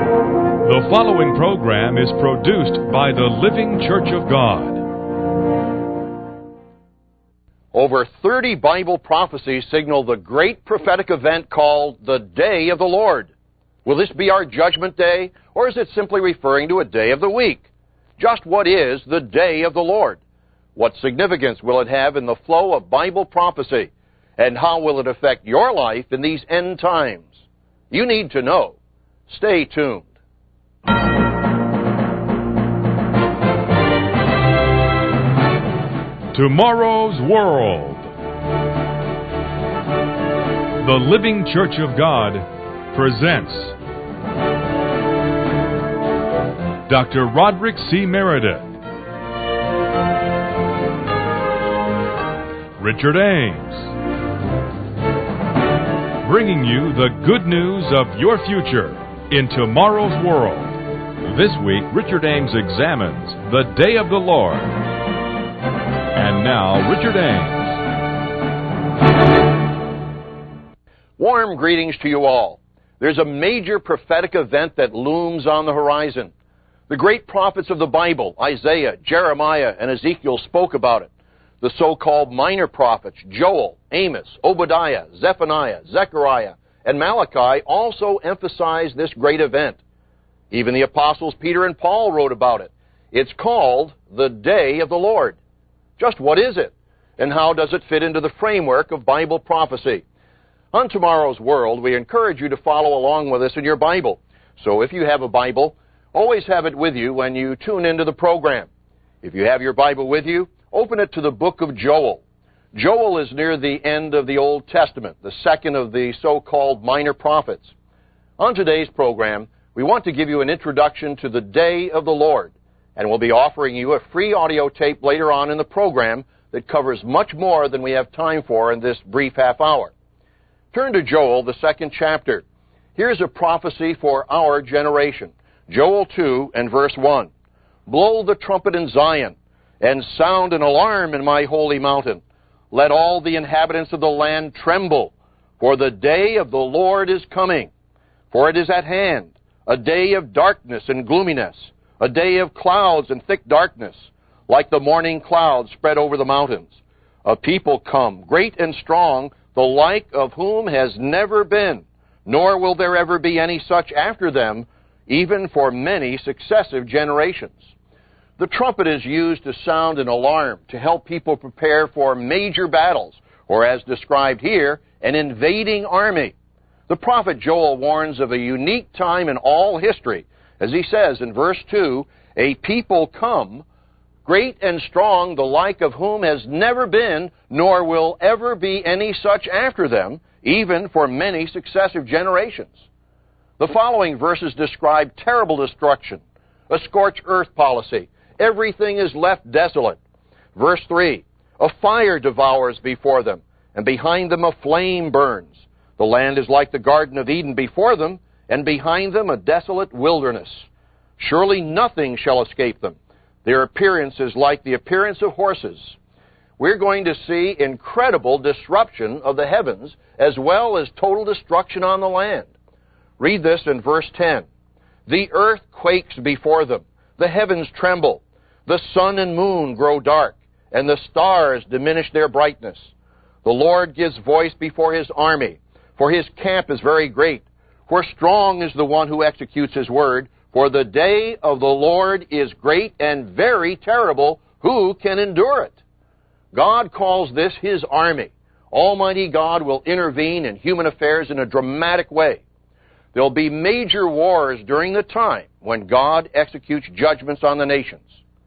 The following program is produced by the Living Church of God. Over 30 Bible prophecies signal the great prophetic event called the Day of the Lord. Will this be our judgment day, or is it simply referring to a day of the week? Just what is the Day of the Lord? What significance will it have in the flow of Bible prophecy? And how will it affect your life in these end times? You need to know. Stay tuned. Tomorrow's World. The Living Church of God presents Dr. Roderick C. Meredith, Richard Ames, bringing you the good news of your future in tomorrow's world. This week, Richard Ames examines the Day of the Lord. And now, Richard Ames. Warm greetings to you all. There's a major prophetic event that looms on the horizon. The great prophets of the Bible, Isaiah, Jeremiah, and Ezekiel, spoke about it. The so-called minor prophets, Joel, Amos, Obadiah, Zephaniah, Zechariah, and Malachi also emphasized this great event. Even the apostles Peter and Paul wrote about it. It's called the Day of the Lord. Just what is it? And how does it fit into the framework of Bible prophecy? On Tomorrow's World, we encourage you to follow along with us in your Bible. So if you have a Bible, always have it with you when you tune into the program. If you have your Bible with you, open it to the book of Joel. Joel is near the end of the Old Testament, the second of the so-called minor prophets. On today's program, we want to give you an introduction to the Day of the Lord, and we'll be offering you a free audio tape later on in the program that covers much more than we have time for in this brief half hour. Turn to Joel, the second chapter. Here's a prophecy for our generation. Joel 2 and verse 1. Blow the trumpet in Zion, and sound an alarm in my holy mountain. Let all the inhabitants of the land tremble, for the day of the Lord is coming. For it is at hand, a day of darkness and gloominess, a day of clouds and thick darkness, like the morning clouds spread over the mountains. A people come, great and strong, the like of whom has never been, nor will there ever be any such after them, even for many successive generations. The trumpet is used to sound an alarm, to help people prepare for major battles, or as described here, an invading army. The prophet Joel warns of a unique time in all history, as he says in verse 2, a people come, great and strong, the like of whom has never been, nor will ever be any such after them, even for many successive generations. The following verses describe terrible destruction, a scorched earth policy. Everything is left desolate. Verse 3, a fire devours before them, and behind them a flame burns. The land is like the Garden of Eden before them, and behind them a desolate wilderness. Surely nothing shall escape them. Their appearance is like the appearance of horses. We're going to see incredible disruption of the heavens, as well as total destruction on the land. Read this in verse 10. The earth quakes before them. The heavens tremble. The sun and moon grow dark, and the stars diminish their brightness. The Lord gives voice before his army, for his camp is very great. For strong is the one who executes his word, for the day of the Lord is great and very terrible. Who can endure it? God calls this his army. Almighty God will intervene in human affairs in a dramatic way. There'll be major wars during the time when God executes judgments on the nations.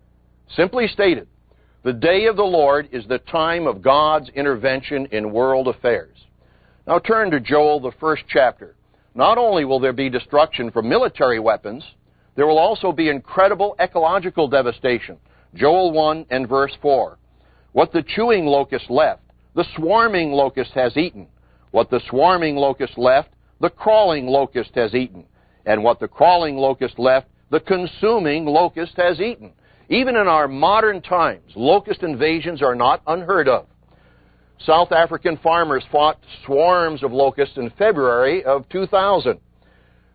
Simply stated, the day of the Lord is the time of God's intervention in world affairs. Now turn to Joel, the first chapter. Not only will there be destruction from military weapons, there will also be incredible ecological devastation. Joel 1 and verse 4. What the chewing locust left, the swarming locust has eaten. What the swarming locust left, the crawling locust has eaten. And what the crawling locust left, the consuming locust has eaten. Even in our modern times, locust invasions are not unheard of. South African farmers fought swarms of locusts in February of 2000.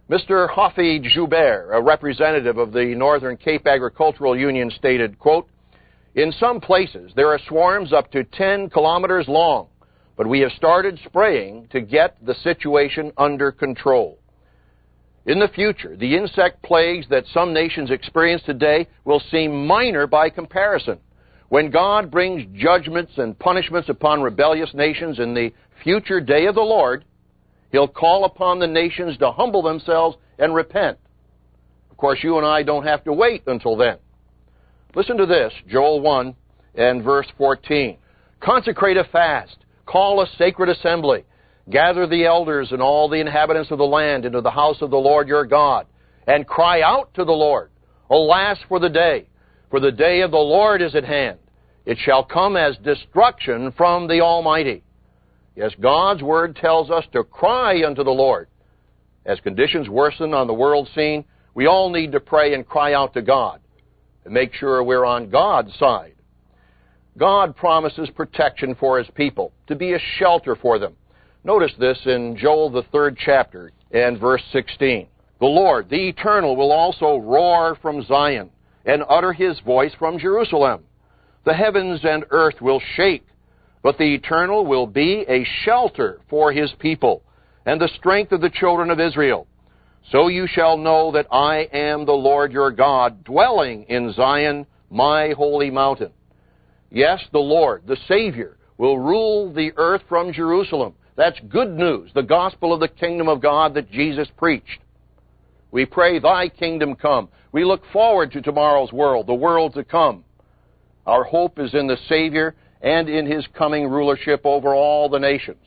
Mr. Hafid Joubert, a representative of the Northern Cape Agricultural Union, stated, quote, "In some places there are swarms up to 10 kilometers long, but we have started spraying to get the situation under control. In the future, the insect plagues that some nations experience today will seem minor by comparison. When God brings judgments and punishments upon rebellious nations in the future day of the Lord, He'll call upon the nations to humble themselves and repent." Of course, you and I don't have to wait until then. Listen to this, Joel 1 and verse 14. "Consecrate a fast, call a sacred assembly, gather the elders and all the inhabitants of the land into the house of the Lord your God, and cry out to the Lord, Alas for the day of the Lord is at hand. It shall come as destruction from the Almighty." Yes, God's Word tells us to cry unto the Lord. As conditions worsen on the world scene, we all need to pray and cry out to God and make sure we're on God's side. God promises protection for His people, to be a shelter for them. Notice this in Joel, the 3rd chapter, and verse 16. "The Lord, the Eternal, will also roar from Zion and utter His voice from Jerusalem. The heavens and earth will shake, but the Eternal will be a shelter for His people and the strength of the children of Israel. So you shall know that I am the Lord your God, dwelling in Zion, my holy mountain." Yes, the Lord, the Savior, will rule the earth from Jerusalem. That's good news, the gospel of the kingdom of God that Jesus preached. We pray, "Thy kingdom come." We look forward to tomorrow's world, the world to come. Our hope is in the Savior and in His coming rulership over all the nations.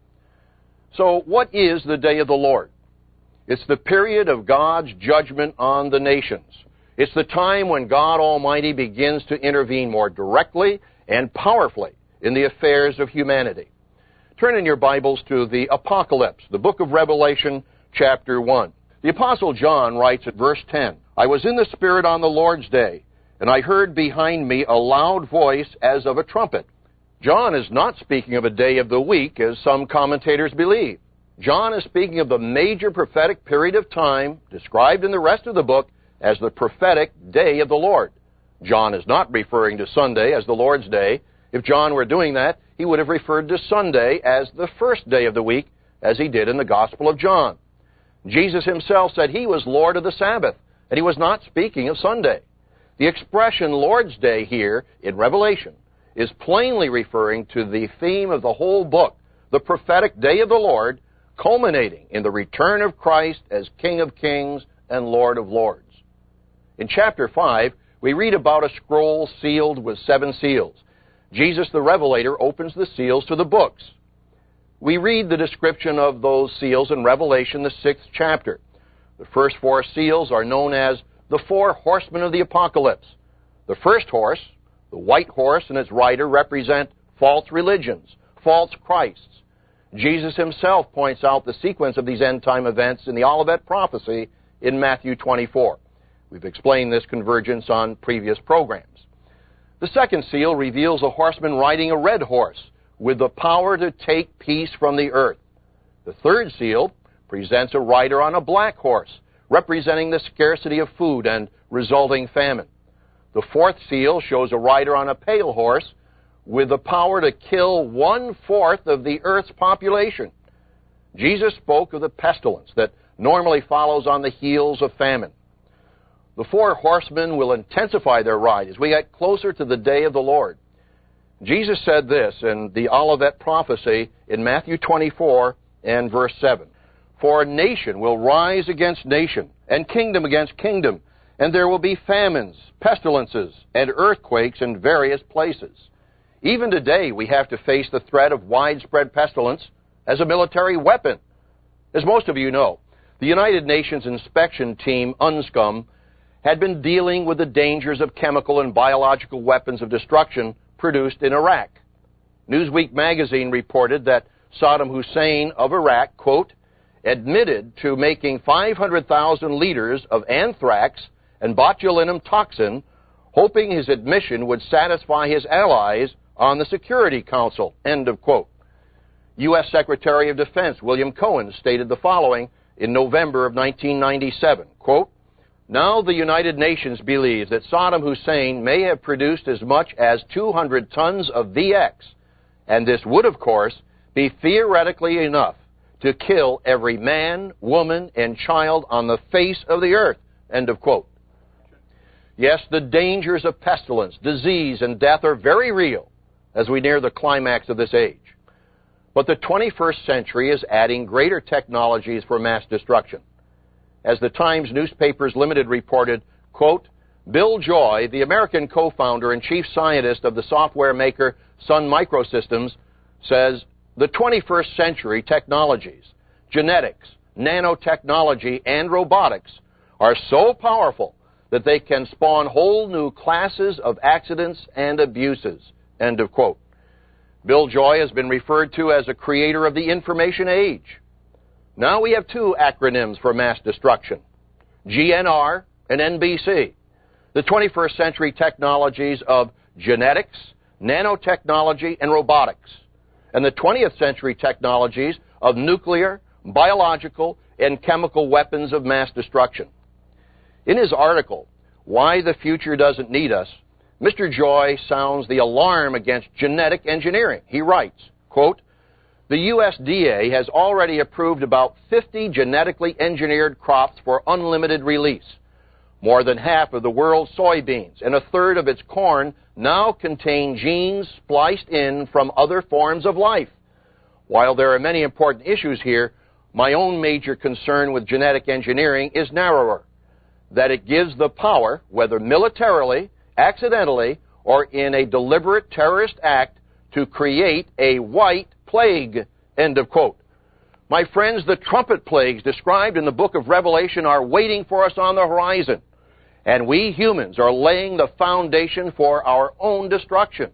So what is the day of the Lord? It's the period of God's judgment on the nations. It's the time when God Almighty begins to intervene more directly and powerfully in the affairs of humanity. Turn in your Bibles to the Apocalypse, the book of Revelation, chapter 1. The Apostle John writes at verse 10, "I was in the Spirit on the Lord's day, and I heard behind me a loud voice as of a trumpet." John is not speaking of a day of the week, as some commentators believe. John is speaking of the major prophetic period of time described in the rest of the book as the prophetic day of the Lord. John is not referring to Sunday as the Lord's day. If John were doing that, he would have referred to Sunday as the first day of the week, as he did in the Gospel of John. Jesus himself said He was Lord of the Sabbath, and He was not speaking of Sunday. The expression Lord's Day here in Revelation is plainly referring to the theme of the whole book, the prophetic day of the Lord, culminating in the return of Christ as King of Kings and Lord of Lords. In chapter 5, we read about a scroll sealed with 7 seals. Jesus the Revelator opens the seals to the books. We read the description of those seals in Revelation, the 6th chapter. The first 4 seals are known as the 4 horsemen of the apocalypse. The first horse, the white horse and its rider, represent false religions, false Christs. Jesus himself points out the sequence of these end-time events in the Olivet prophecy in Matthew 24. We've explained this convergence on previous programs. The second seal reveals a horseman riding a red horse with the power to take peace from the earth. The third seal presents a rider on a black horse, representing the scarcity of food and resulting famine. The fourth seal shows a rider on a pale horse with the power to kill 1/4 of the earth's population. Jesus spoke of the pestilence that normally follows on the heels of famine. The 4 horsemen will intensify their ride as we get closer to the day of the Lord. Jesus said this in the Olivet prophecy in Matthew 24 and verse 7. "For nation will rise against nation, and kingdom against kingdom, and there will be famines, pestilences, and earthquakes in various places." Even today, we have to face the threat of widespread pestilence as a military weapon. As most of you know, the United Nations inspection team, UNSCOM, had been dealing with the dangers of chemical and biological weapons of destruction produced in Iraq. Newsweek magazine reported that Saddam Hussein of Iraq, quote, admitted to making 500,000 liters of anthrax and botulinum toxin, hoping his admission would satisfy his allies on the Security Council, end of quote. U.S. Secretary of Defense William Cohen stated the following in November of 1997, quote, "Now the United Nations believes that Saddam Hussein may have produced as much as 200 tons of VX, and this would, of course, be theoretically enough to kill every man, woman, and child on the face of the earth," end of quote. Yes, the dangers of pestilence, disease, and death are very real as we near the climax of this age. But the 21st century is adding greater technologies for mass destruction. As the Times Newspapers Limited reported, quote, "Bill Joy, the American co-founder and chief scientist of the software maker Sun Microsystems, says the 21st century technologies, genetics, nanotechnology, and robotics are so powerful that they can spawn whole new classes of accidents and abuses," end of quote. Bill Joy has been referred to as a creator of the information age. Now we have two acronyms for mass destruction, GNR and NBC, the 21st century technologies of genetics, nanotechnology, and robotics, and the 20th century technologies of nuclear, biological, and chemical weapons of mass destruction. In his article, "Why the Future Doesn't Need Us," Mr. Joy sounds the alarm against genetic engineering. He writes, quote, "The USDA has already approved about 50 genetically engineered crops for unlimited release. More than half of the world's soybeans and a third of its corn now contain genes spliced in from other forms of life. While there are many important issues here, my own major concern with genetic engineering is narrower, that it gives the power, whether militarily, accidentally, or in a deliberate terrorist act, to create a white plague," end of quote. My friends, the trumpet plagues described in the book of Revelation are waiting for us on the horizon, and we humans are laying the foundation for our own destruction.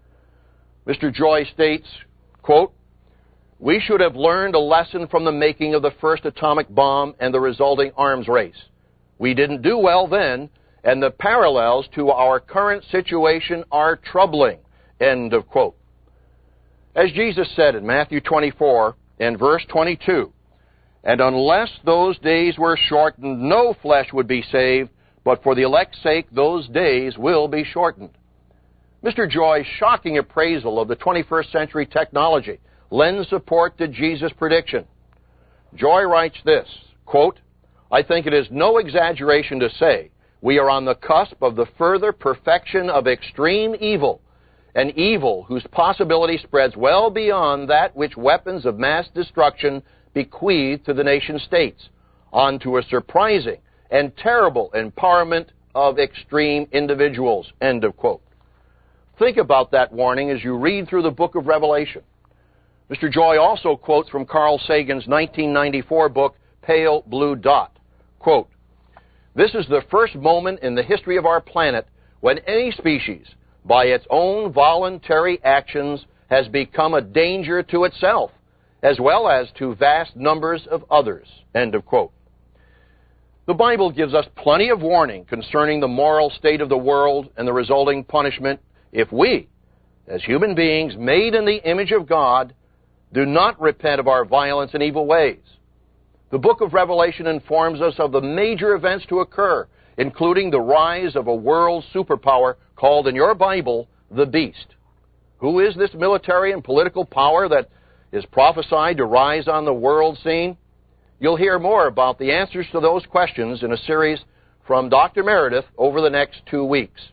Mr. Joy states, quote, "We should have learned a lesson from the making of the first atomic bomb and the resulting arms race. We didn't do well then, and the parallels to our current situation are troubling," end of quote. As Jesus said in Matthew 24 and verse 22, "And unless those days were shortened, no flesh would be saved, but for the elect's sake those days will be shortened." Mr. Joy's shocking appraisal of the 21st century technology lends support to Jesus' prediction. Joy writes this, quote, "I think it is no exaggeration to say we are on the cusp of the further perfection of extreme evil, an evil whose possibility spreads well beyond that which weapons of mass destruction bequeath to the nation states, onto a surprising and terrible empowerment of extreme individuals," end of quote. Think about that warning as you read through the book of Revelation. Mr. Joy also quotes from Carl Sagan's 1994 book, Pale Blue Dot, quote, "This is the first moment in the history of our planet when any species, by its own voluntary actions, has become a danger to itself, as well as to vast numbers of others," end of quote. The Bible gives us plenty of warning concerning the moral state of the world and the resulting punishment if we, as human beings made in the image of God, do not repent of our violence and evil ways. The book of Revelation informs us of the major events to occur, including the rise of a world superpower called in your Bible, the Beast. Who is this military and political power that is prophesied to rise on the world scene? You'll hear more about the answers to those questions in a series from Dr. Meredith over the next 2 weeks.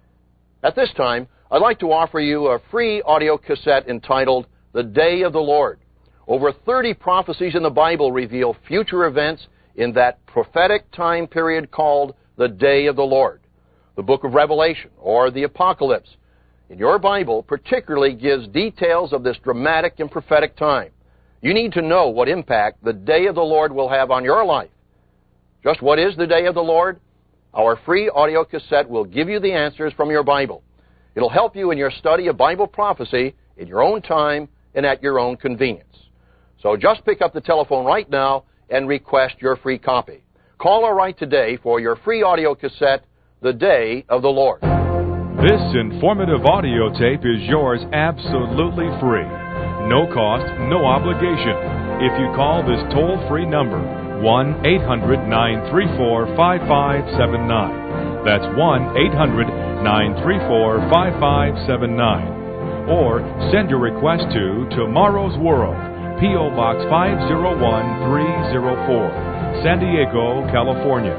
At this time, I'd like to offer you a free audio cassette entitled The Day of the Lord. Over 30 prophecies in the Bible reveal future events in that prophetic time period called the Day of the Lord. The book of Revelation, or the Apocalypse, in your Bible particularly gives details of this dramatic and prophetic time. You need to know what impact the Day of the Lord will have on your life. Just what is the Day of the Lord? Our free audio cassette will give you the answers from your Bible. It'll help you in your study of Bible prophecy in your own time and at your own convenience. So just pick up the telephone right now and request your free copy. Call or write today for your free audio cassette, The Day of the Lord. This informative audio tape is yours absolutely free. No cost, no obligation. If you call this toll-free number, 1-800-934-5579. That's 1-800-934-5579. Or send your request to Tomorrow's World, P.O. Box 501304, San Diego, California,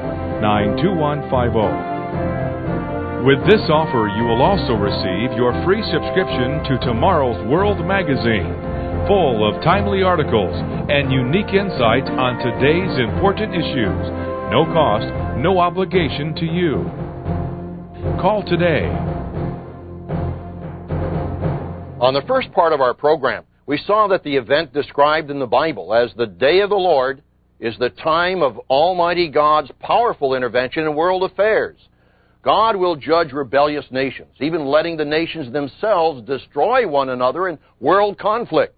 92150. With this offer, you will also receive your free subscription to Tomorrow's World magazine, full of timely articles and unique insights on today's important issues. No cost, no obligation to you. Call today. On the first part of our program, we saw that the event described in the Bible as the Day of the Lord is the time of Almighty God's powerful intervention in world affairs. God will judge rebellious nations, even letting the nations themselves destroy one another in world conflict.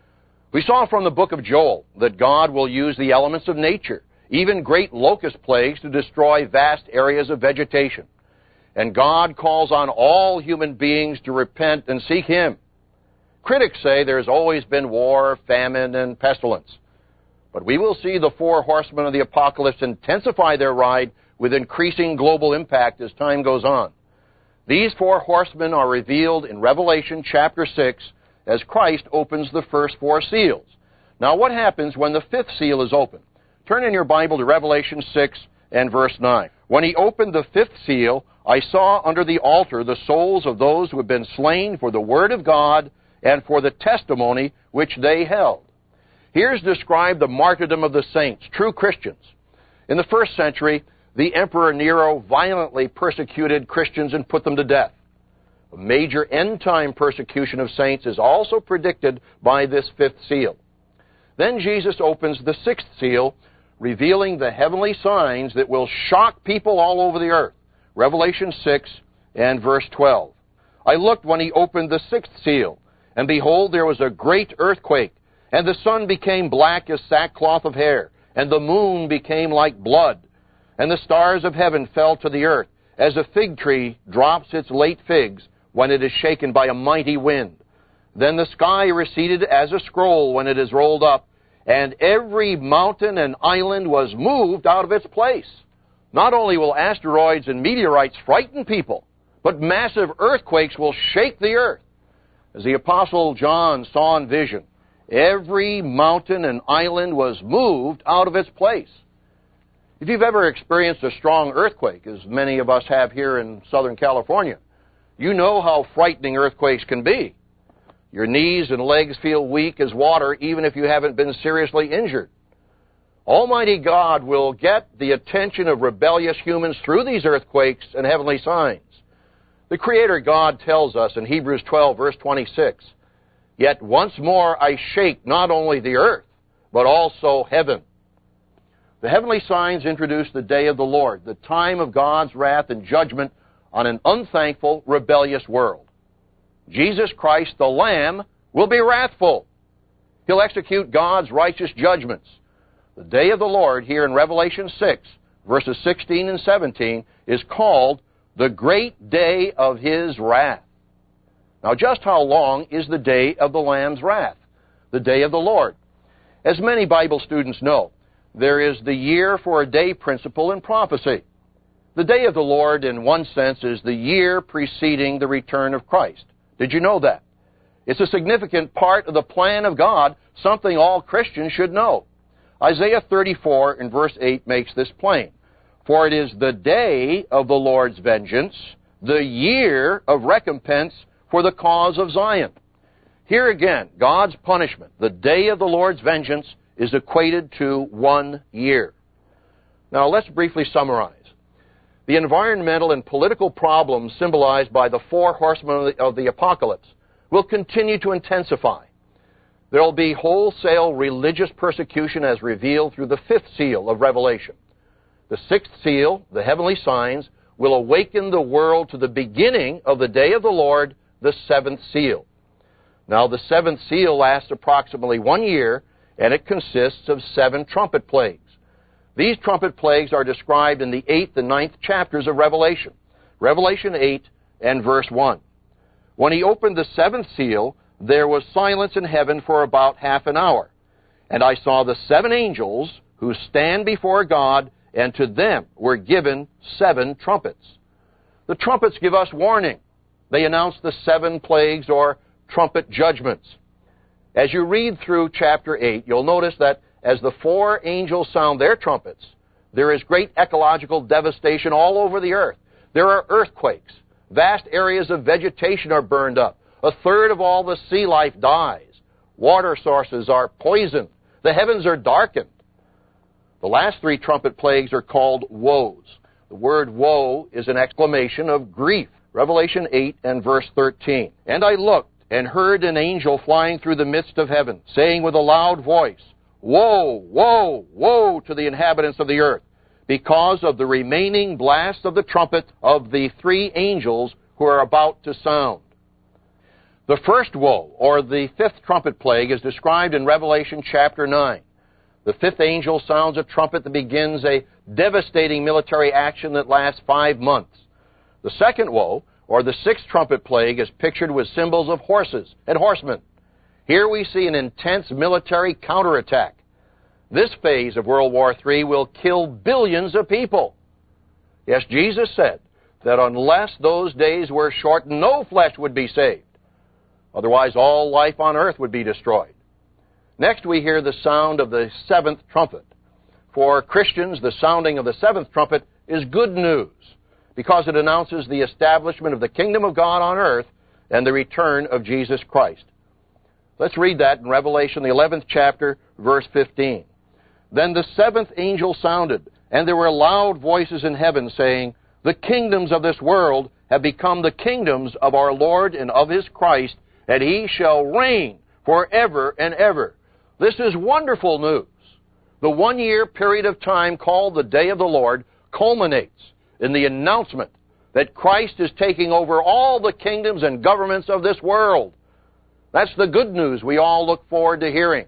We saw from the book of Joel that God will use the elements of nature, even great locust plagues, to destroy vast areas of vegetation. And God calls on all human beings to repent and seek Him. Critics say there's always been war, famine, and pestilence. But we will see the four horsemen of the apocalypse intensify their ride with increasing global impact as time goes on. These four horsemen are revealed in Revelation chapter 6 as Christ opens the first four seals. Now, what happens when the fifth seal is opened? Turn in your Bible to Revelation 6 and verse 9. When He opened the fifth seal, I saw under the altar the souls of those who had been slain for the word of God and for the testimony which they held. Here's described the martyrdom of the saints, true Christians. In the first century, the Emperor Nero violently persecuted Christians and put them to death. A major end-time persecution of saints is also predicted by this fifth seal. Then Jesus opens the sixth seal, revealing the heavenly signs that will shock people all over the earth. Revelation 6 and verse 12. I looked when He opened the sixth seal, and behold, there was a great earthquake, and the sun became black as sackcloth of hair, and the moon became like blood, and the stars of heaven fell to the earth, as a fig tree drops its late figs when it is shaken by a mighty wind. Then the sky receded as a scroll when it is rolled up, and every mountain and island was moved out of its place. Not only will asteroids and meteorites frighten people, but massive earthquakes will shake the earth. As the Apostle John saw in vision, every mountain and island was moved out of its place. If you've ever experienced a strong earthquake, as many of us have here in Southern California, you know how frightening earthquakes can be. Your knees and legs feel weak as water, even if you haven't been seriously injured. Almighty God will get the attention of rebellious humans through these earthquakes and heavenly signs. The Creator God tells us in Hebrews 12, verse 26, Yet once more I shake not only the earth, but also heaven. The heavenly signs introduce the day of the Lord, the time of God's wrath and judgment on an unthankful, rebellious world. Jesus Christ, the Lamb, will be wrathful. He'll execute God's righteous judgments. The day of the Lord, here in Revelation 6, verses 16 and 17, is called the great day of His wrath. Now, just how long is the day of the Lamb's wrath? The day of the Lord. As many Bible students know, there is the year for a day principle in prophecy. The day of the Lord, in one sense, is the year preceding the return of Christ. Did you know that? It's a significant part of the plan of God, something all Christians should know. Isaiah 34 in verse 8 makes this plain. For it is the day of the Lord's vengeance, the year of recompense for the cause of Zion. Here again, God's punishment, the day of the Lord's vengeance, is equated to 1 year. Now let's briefly summarize. The environmental and political problems symbolized by the four horsemen of the apocalypse will continue to intensify. There will be wholesale religious persecution as revealed through the fifth seal of Revelation. The sixth seal, the heavenly signs, will awaken the world to the beginning of the day of the Lord, the seventh seal. Now, the seventh seal lasts approximately 1 year, and it consists of 7 trumpet plagues. These trumpet plagues are described in the 8th and 9th chapters of Revelation. Revelation 8 and verse 1. When He opened the seventh seal, there was silence in heaven for about half an hour. And I saw the 7 angels who stand before God, and to them were given 7 trumpets. The trumpets give us warning. They announce the 7 plagues or trumpet judgments. As you read through chapter 8, you'll notice that as the 4 angels sound their trumpets, there is great ecological devastation all over the earth. There are earthquakes. Vast areas of vegetation are burned up. 1/3 of all the sea life dies. Water sources are poisoned. The heavens are darkened. The last 3 trumpet plagues are called woes. The word woe is an exclamation of grief. Revelation 8 and verse 13. And I looked and heard an angel flying through the midst of heaven, saying with a loud voice, Woe, woe, woe to the inhabitants of the earth, because of the remaining blast of the trumpet of the 3 angels who are about to sound. The first woe, or the 5th trumpet plague, is described in Revelation chapter 9. The 5th angel sounds a trumpet that begins a devastating military action that lasts 5 months. The second woe, or the 6th trumpet plague, is pictured with symbols of horses and horsemen. Here we see an intense military counterattack. This phase of World War III will kill billions of people. Yes, Jesus said that unless those days were shortened, no flesh would be saved. Otherwise, all life on earth would be destroyed. Next, we hear the sound of the 7th trumpet. For Christians, the sounding of the 7th trumpet is good news, because it announces the establishment of the kingdom of God on earth and the return of Jesus Christ. Let's read that in Revelation, the 11th chapter, verse 15. Then the 7th angel sounded, and there were loud voices in heaven saying, The kingdoms of this world have become the kingdoms of our Lord and of His Christ, and He shall reign forever and ever. This is wonderful news. The 1-year period of time called the Day of the Lord culminates in the announcement that Christ is taking over all the kingdoms and governments of this world. That's the good news we all look forward to hearing.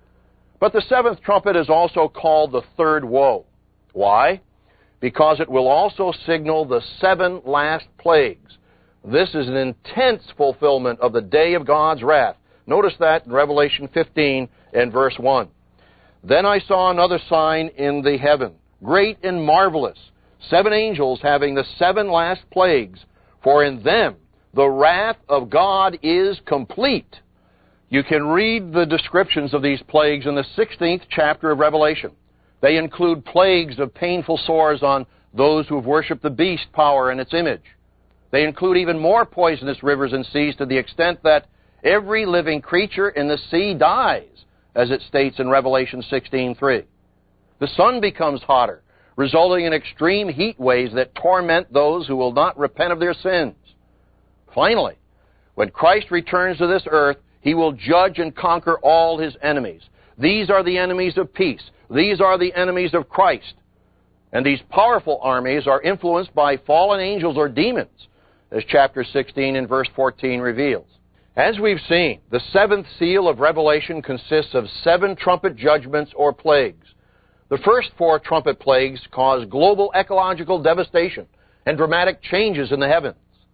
But the 7th trumpet is also called the 3rd woe. Why? Because it will also signal the 7 last plagues. This is an intense fulfillment of the day of God's wrath. Notice that in Revelation 15 and verse 1. Then I saw another sign in the heaven, great and marvelous, 7 angels having the 7 last plagues, for in them the wrath of God is complete. You can read the descriptions of these plagues in the 16th chapter of Revelation. They include plagues of painful sores on those who have worshipped the beast power and its image. They include even more poisonous rivers and seas to the extent that every living creature in the sea dies, as it states in Revelation 16:3. The sun becomes hotter, resulting in extreme heat waves that torment those who will not repent of their sins. Finally, when Christ returns to this earth, He will judge and conquer all His enemies. These are the enemies of peace. These are the enemies of Christ. And these powerful armies are influenced by fallen angels or demons, as chapter 16 and verse 14 reveals. As we've seen, the 7th seal of Revelation consists of 7 trumpet judgments or plagues. The first 4 trumpet plagues cause global ecological devastation and dramatic changes in the heavens.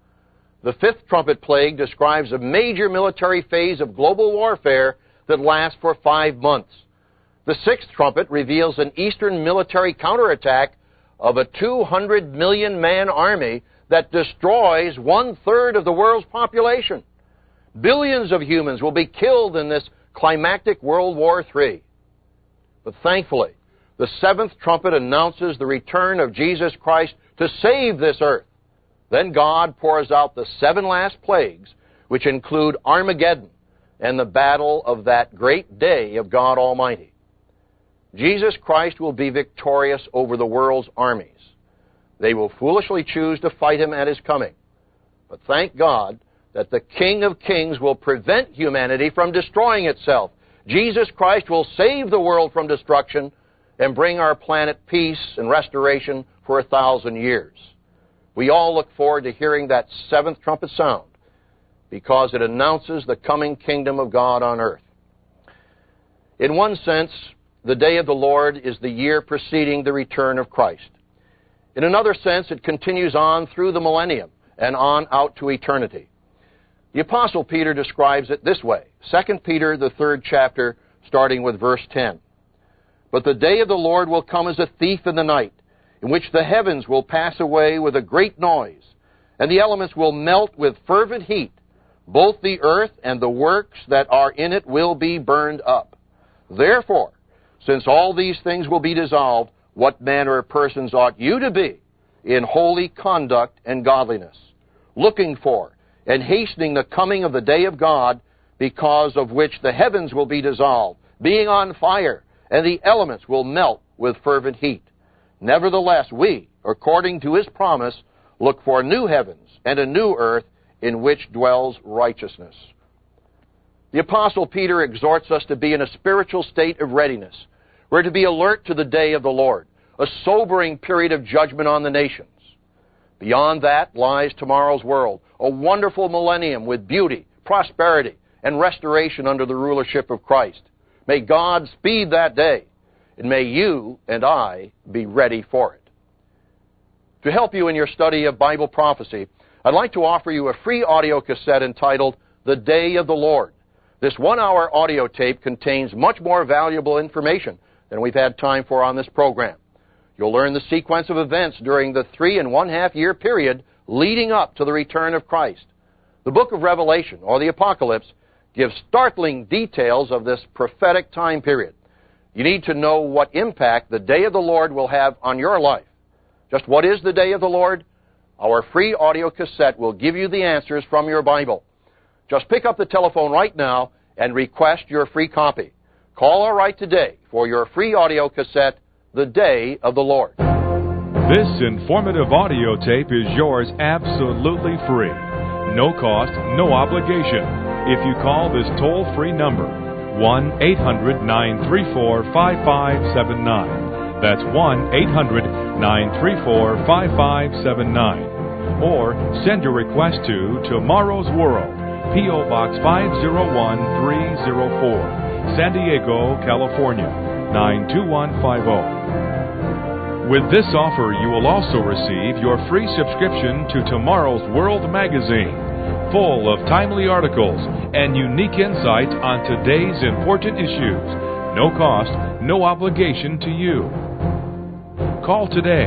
The 5th trumpet plague describes a major military phase of global warfare that lasts for 5 months. The 6th trumpet reveals an eastern military counterattack of a 200 million man army that destroys 1/3 of the world's population. Billions of humans will be killed in this climactic World War III. But thankfully, the 7th trumpet announces the return of Jesus Christ to save this earth. Then God pours out the 7 last plagues, which include Armageddon and the battle of that great day of God Almighty. Jesus Christ will be victorious over the world's armies. They will foolishly choose to fight Him at His coming. But thank God that the King of Kings will prevent humanity from destroying itself. Jesus Christ will save the world from destruction and bring our planet peace and restoration for 1,000 years. We all look forward to hearing that 7th trumpet sound because it announces the coming kingdom of God on earth. In one sense, the day of the Lord is the year preceding the return of Christ. In another sense, it continues on through the millennium and on out to eternity. The Apostle Peter describes it this way, 2 Peter, the 3rd chapter, starting with verse 10. But the day of the Lord will come as a thief in the night, in which the heavens will pass away with a great noise, and the elements will melt with fervent heat. Both the earth and the works that are in it will be burned up. Therefore, since all these things will be dissolved, what manner of persons ought you to be in holy conduct and godliness, looking for and hastening the coming of the day of God, because of which the heavens will be dissolved, being on fire, and the elements will melt with fervent heat. Nevertheless, we, according to his promise, look for new heavens and a new earth in which dwells righteousness. The Apostle Peter exhorts us to be in a spiritual state of readiness. We're to be alert to the day of the Lord, a sobering period of judgment on the nations. Beyond that lies tomorrow's world, a wonderful millennium with beauty, prosperity, and restoration under the rulership of Christ. May God speed that day, and may you and I be ready for it. To help you in your study of Bible prophecy, I'd like to offer you a free audio cassette entitled The Day of the Lord. This 1-hour audio tape contains much more valuable information than we've had time for on this program. You'll learn the sequence of events during the 3.5-year period leading up to the return of Christ. The book of Revelation, or the Apocalypse, gives startling details of this prophetic time period. You need to know what impact the day of the Lord will have on your life. Just what is the day of the Lord? Our free audio cassette will give you the answers from your Bible. Just pick up the telephone right now and request your free copy. Call or write today for your free audio cassette, The Day of the Lord. This informative audio tape is yours absolutely free. No cost, no obligation. If you call this toll-free number, 1-800-934-5579. That's 1-800-934-5579. Or send your request to Tomorrow's World, P.O. Box 501304, San Diego, California, 92150. With this offer, you will also receive your free subscription to Tomorrow's World magazine, full of timely articles and unique insights on today's important issues. No cost, no obligation to you. Call today.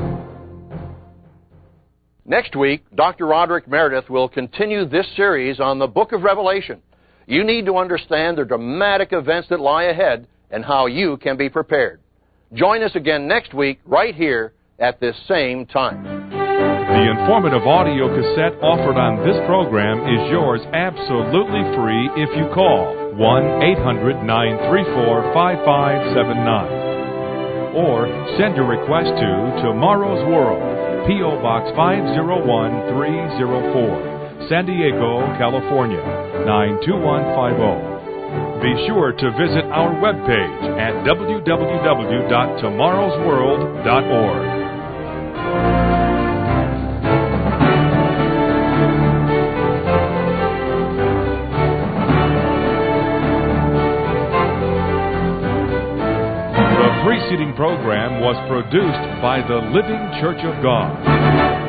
Next week, Dr. Roderick Meredith will continue this series on the book of Revelation. You need to understand the dramatic events that lie ahead and how you can be prepared. Join us again next week right here at this same time. The informative audio cassette offered on this program is yours absolutely free if you call 1-800-934-5579 or send your request to Tomorrow's World, P.O. Box 501304, San Diego, California, 92150. Be sure to visit our webpage at www.tomorrowsworld.org. The preceding program was produced by the Living Church of God.